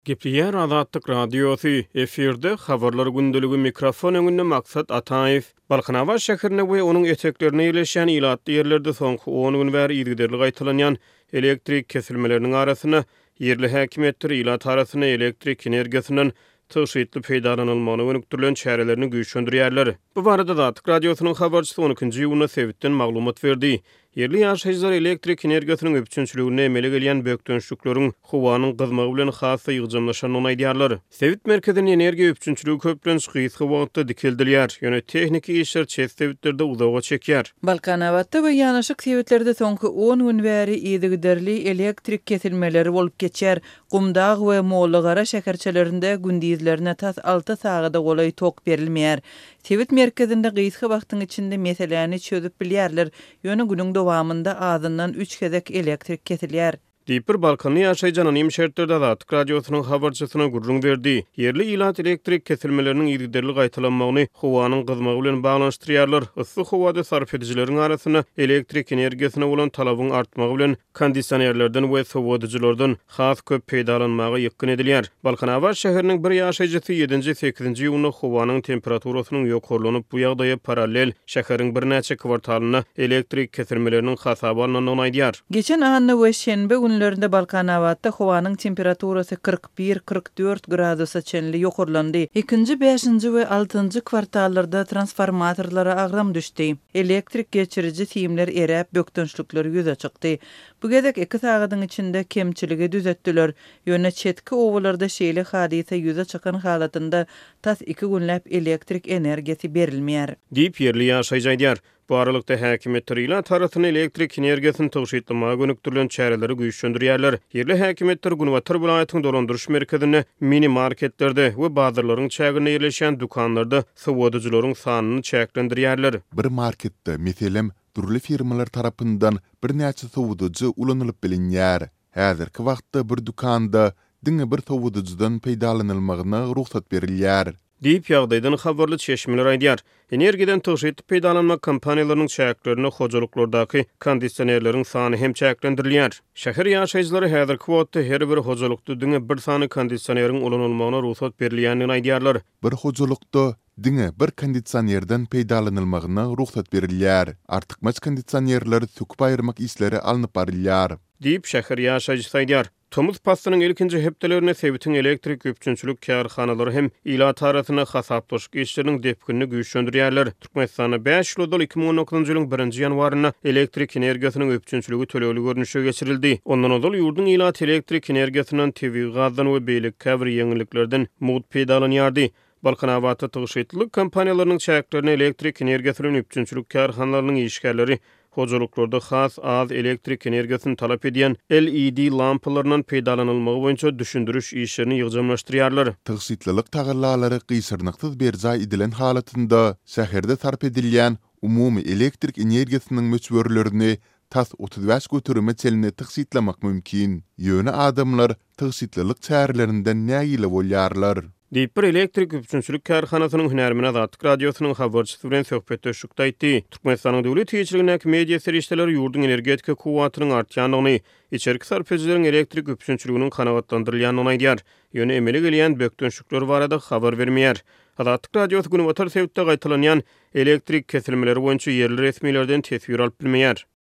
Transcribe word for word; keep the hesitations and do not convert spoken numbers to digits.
Gepleýär Azatlyk radiosy efirde habarlar gündüligi mikrofon öňünde maksat Ataýew Balkanawa şäherine we onuň eteklerine ýerleşen ýylatly ýerlerde soňky on gün bäri ýygyderli gaýtalanýan elektrik kesilmeleriniň arasyna ýerli häkimetler ýylat arasyna elektrik energiýasynyň töşitli peýdalanylmagyna önüktirilen çärelerini güýçlendirýärler. Bu barada Azatlyk radiosynyň habarçysy on ikinji ýylyna sebitden maglumat berdi. Yerli ýaşaýjylar elektrik energiýasynyň öpçünçiligine emele gelýän bökdönşlükleriň howanyň gyzmagy bilen hasy ýygymlaşanyny aýdýarlar. Sewit merkeziniň energiýa öpçünçiligi köplen gysga wagtda dikildilýär. Ýöne techniki işler çet sewitlerde uzaga çekýär. Balkanawatda we ýanaşyk sewitlerde soňky on gün bäri ýygyderli elektrik kesilmeleri bolup geçýär. Gumdag we Mollagara şäherçelerinde gündizlerine tas alty sagada golay tok berilmeýär. Sewit merkezinde gysga wagtyň içinde meseleni çözüp bilýärler. Ýöne günüň dowamında azyndan üç gezek elektrik kesilýär. Diýipir Balkany ýaşaýjan anonim şertlerde Azatlyk radiosynyň habarçysyna gurrun berdi. Yerli ýylat elektrik kesilmeleriniň ýygyderli gaýtalanmagyny howanyň gyzmagy bilen baglanyşdyrýarlar. Issy howada sarf edijileriň arasyna elektrik energiýasyna bolan talabyň artmagy bilen kondisionerlerden we sowadyjylardan has köp peýdalanmagy ýykyn edilýär. Balkanawa şäheriniň bir ýaşaýjysy ýedinji sekizinji ýylyny howanyň temperaturasynyň ýokurlanyp bu ýagdaýa paralel şäheriň bir näçe kwartalyna elektrik kesilmeleriniň hasaby alnanyny aýdýar. Geçen anny we şenbe günlerinde Balkanawatda howanyň temperaturasy kırk bir kırk dört gradusa çenli ýokurlandy. ikinji, beşinji we altynjy kwartallarda transformatorlara agram düşdi. Elektrik geçirici tiýimler eräp bökdönşlükler ýüze çykdy. Bu gezek iki sagatyň içinde kemçiligi düzetdiler. Ýöne çetki owalarda şeýle hadise ýüze çykan halatynda tas iki günläp elektrik energiýasy berilmeýär. Diýip ýerli ýaşaýjy aýdýar. Bu aralykda häkimetler ýylat tarasyny elektrik energiýasyny töwşitlemege önüktirilen çäreleri güýçlendirýärler. Yerli häkimetler Gunwatar vilayatynyň dolandyryş merkezine, mini marketlerde we bazarlaryň çägine ýerleşen dukanlarda sowadyjylaryň sanyny çäklendirýärler. Bir marketde meselem turly firmalar tarapyndan bir näçe sowadyjy ulanylyp bilinýär. Häzirki wagtda bir dukanda diňe bir sowadyjydan peýdalanylmagyna ruhsat berilýär. Diýip ýagdaýdan habarly çeşmeler aýdýar. Energiýadan töşitli peýdalanma kompaniýalarynyň çäklerini hojalyklarydaky kondisionerleriň sany hem çäklendirilýär. Şäher ýaşaýjylary häzirki wagtda her bir hojalykda diňe bir sany kondisioneriň ulanylmagyna ruhsat berilýänini aýdýarlar. Bir hojalykda diňe bir kondisionerden peýdalanylmagyna ruhsat berilýär. Artykmaç kondisionerleri söküp aýyrmak işleri alınıp barilýar. Diýip şäher ýaşaýjysy aýdýar. Tomuz pastynyň ilkinji hepdelerine sewitin elektrik öpçünçilik kärhanalary hem ýylat arasyna hasaplaşyk işleriniň depkinini güýçlendirýärler. Türkmenistana beş ýyl iki ming on dokuzunjy ýylyň birinji ýanwaryna elektrik energiýasynyň öpçünçiligi töleýli görnüşe geçirildi. Ondan odal ýurdun ýylat elektrik energiýasynyň tebii gazdan we beýlik käbir ýeňilliklerden mugut peýdalanýardy. Balkanawatda töşitli kompaniýalarynyň çäklerini elektrik energiýasynyň öpçünçilik kärhanalarynyň işgärleri hojalyklarda has az elektrik energiýasyny talap edýän L E D lampalarynyň peýdalanylmagy boýunça düşündiriş işlerini ýygymlaşdyrýarlar. Tygsitlilik tagallalary gysyrnyksyz berjay edilen halatynda şäherde sarf edilýän umumy elektrik energiýasynyň möçberlerini tas otuz beş götürme çeline tygsitlamak mümkin. Ýöne adamlar tygsitlilik çärelerinden näýile bolýarlar. Diýip elektrik öpçünçilik kärhanasynyň hünärmine Azatlyk radiosynyň habarçysy bilen söhbetde şukda aýtdy. Türkmenistanyň döwlet ýetirligindäki media serişdeleri ýurdun energetika kuwatynyň artýanyny, içerik sarf edijileriň elektrik öpçünçiliginiň kanagatlandyrylýanyny aýdýar. Ýöne emele gelýän bökdönşlükler barada habar bermeýär. Azatlyk radiosy Gunwatar sewitde gaýtalanýan elektrik kesilmeleri boýunça ýerli resmilerden tesbir alyp bilmeýär.